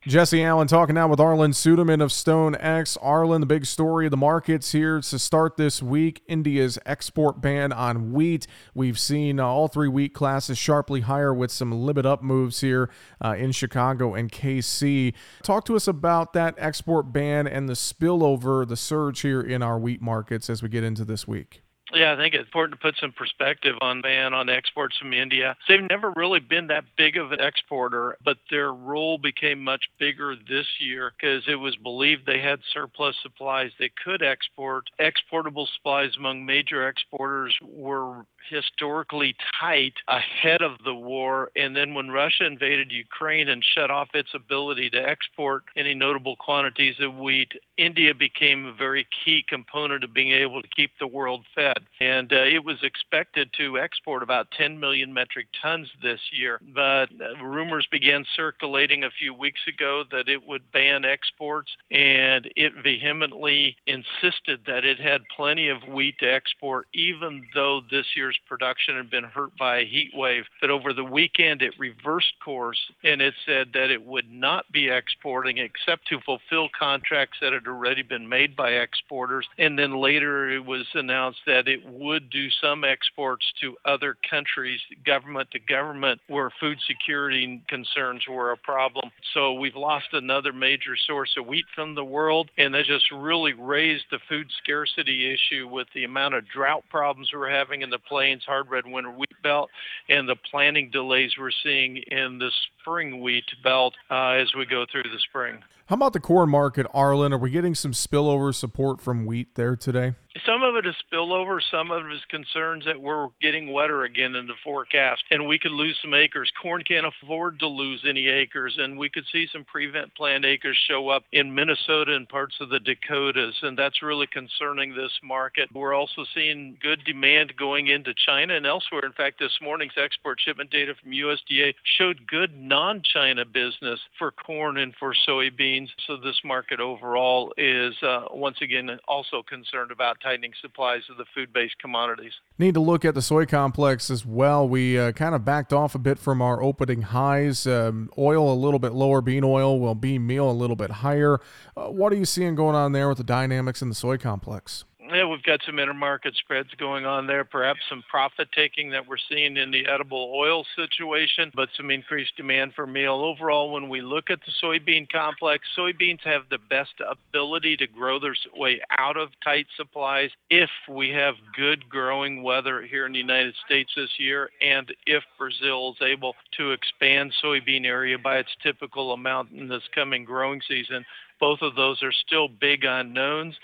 Jesse Allen talking now with Arlan Suderman of StoneX. Arlan, the big story of the markets here to start this week, India's export ban on wheat. We've seen all three wheat classes sharply higher with some limit up moves here in Chicago and KC. Talk to us about that export ban and the spillover, the surge here in our wheat markets as we get into this week. Yeah, I think it's important to put some perspective on ban on exports from India. They've never really been that big of an exporter, but their role became much bigger this year because it was believed they had surplus supplies they could export. Exportable supplies among major exporters were historically tight ahead of the war, and then when Russia invaded Ukraine and shut off its ability to export any notable quantities of wheat, India became a very key component of being able to keep the world fed. And it was expected to export about 10 million metric tons this year. But rumors began circulating a few weeks ago that it would ban exports, and it vehemently insisted that it had plenty of wheat to export, even though this year's production had been hurt by a heat wave. But over the weekend, it reversed course, and it said that it would not be exporting except to fulfill contracts that had already been made by exporters. And then later it was announced that it would do some exports to other countries, government to government, where food security concerns were a problem. So we've lost another major source of wheat from the world, and that just really raised the food scarcity issue with the amount of drought problems we're having in the plains, hard red winter wheat belt, and the planting delays we're seeing in the spring wheat belt as we go through the spring. How about the corn market, Arlan? Are we getting some spillover support from wheat there today? Some of it is spillover. Some of it is concerns that we're getting wetter again in the forecast, and we could lose some acres. Corn can't afford to lose any acres, and we could see some prevent plant acres show up in Minnesota and parts of the Dakotas, and that's really concerning this market. We're also seeing good demand going into China and elsewhere. In fact, this morning's export shipment data from USDA showed good non-China business for corn and for soybeans. So this market overall is, once again, also concerned about tightening supplies of the food-based commodities. Need to look at the soy complex as well. We kind of backed off a bit from our opening highs. Oil a little bit lower, bean oil, well, bean meal a little bit higher. What are you seeing going on there with the dynamics in the soy complex? Yeah, we've got some intermarket spreads going on there, perhaps some profit taking that we're seeing in the edible oil situation, but some increased demand for meal. Overall, when we look at the soybean complex, soybeans have the best ability to grow their way out of tight supplies if we have good growing weather here in the United States this year, and if Brazil is able to expand soybean area by its typical amount in this coming growing season. Both of those are still big unknowns.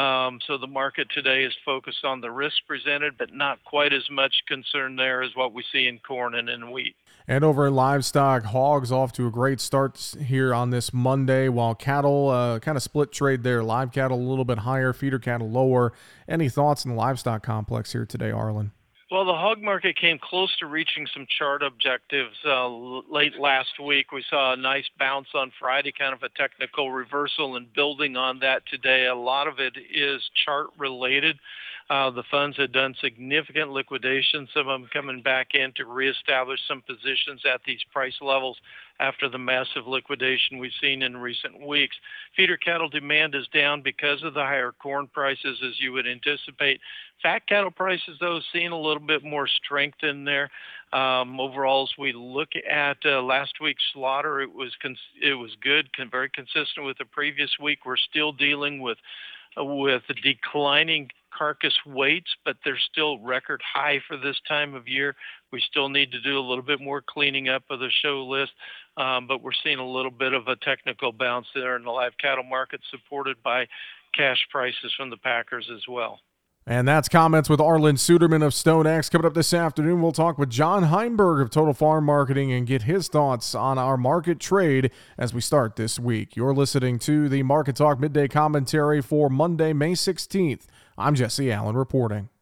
So the market today is focused on the risk presented, but not quite as much concern there as what we see in corn and in wheat. And over in livestock, hogs off to a great start here on this Monday, while cattle kind of split trade there. Live cattle a little bit higher, feeder cattle lower. Any thoughts on the livestock complex here today, Arlan? Well, the hog market came close to reaching some chart objectives late last week. We saw a nice bounce on Friday, kind of a technical reversal, and building on that today. A lot of it is chart related. The funds had done significant liquidation, some of them coming back in to reestablish some positions at these price levels after the massive liquidation we've seen in recent weeks. Feeder cattle demand is down because of the higher corn prices, as you would anticipate. Fat cattle prices, though, seeing a little bit more strength in there. Overall, as we look at last week's slaughter, it was good, very consistent with the previous week. We're still dealing with declining carcass weights, but they're still record high for this time of year. We still need to do a little bit more cleaning up of the show list, but we're seeing a little bit of a technical bounce there in the live cattle market, supported by cash prices from the packers as well. And that's comments with Arlan Suderman of StoneX. Coming up this afternoon, we'll talk with John Heinberg of Total Farm Marketing and get his thoughts on our market trade as we start this week. You're listening to the Market Talk Midday Commentary for Monday, May 16th. I'm Jesse Allen reporting.